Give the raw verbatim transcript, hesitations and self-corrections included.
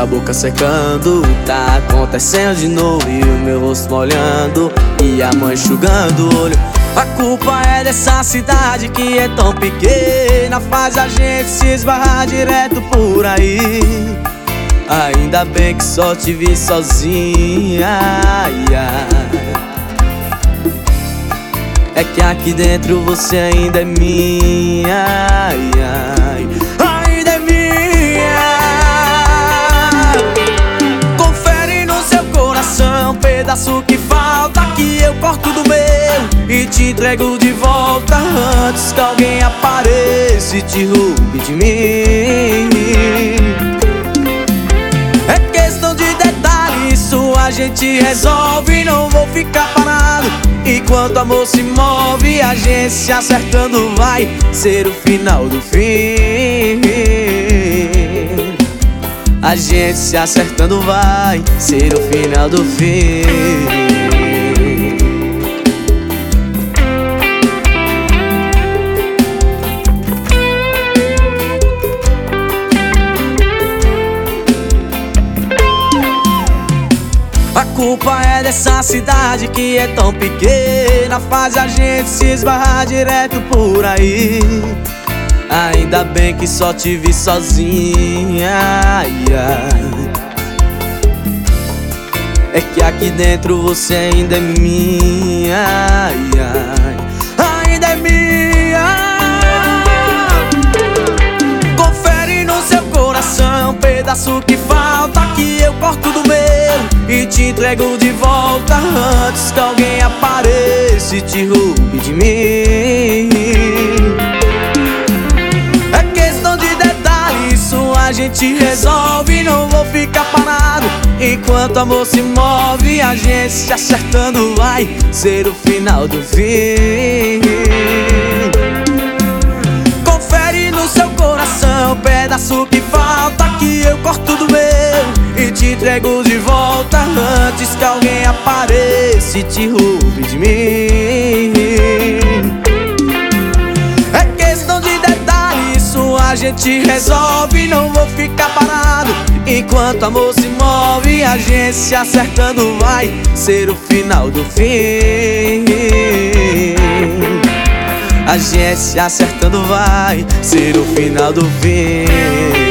boca secando. Tá acontecendo de novo e o meu rosto molhando e a mãe enxugando o olho. A culpa é dessa cidade que é tão pequena, faz a gente se esbarrar direto por aí. Ainda bem que só te vi sozinha, ai, ai. É que aqui dentro você ainda é minha, ai, ai. Ainda é minha. Confere no seu coração, pedaço que falta, que eu corto do meu e te entrego de volta, antes que alguém apareça e te roube de mim. É questão de detalhe, isso a gente resolve. Não vou ficar parado enquanto o amor se move. A gente se acertando vai ser o final do fim. A gente se acertando vai ser o final do fim. A culpa é dessa cidade que é tão pequena, faz a gente se esbarrar direto por aí. Ainda bem que só te vi sozinha, ai, ai. É que aqui dentro você ainda é minha, ai, ai. Ainda é minha. Confere no seu coração, pedaço que falta, que eu corto do meu e te entrego de volta, antes que alguém apareça e te roube de mim. É questão de detalhe, isso a gente resolve. Não vou ficar parado enquanto o amor se move. A gente se acertando vai ser o final do fim. Confere no seu coração, pedaço que falta, que eu corto do meu e te entrego de volta, antes que alguém apareça e te roube de mim. É questão de detalhe, isso a gente resolve. Não vou ficar parado enquanto o amor se move. A gente se acertando vai ser o final do fim. A gente se acertando vai ser o final do fim.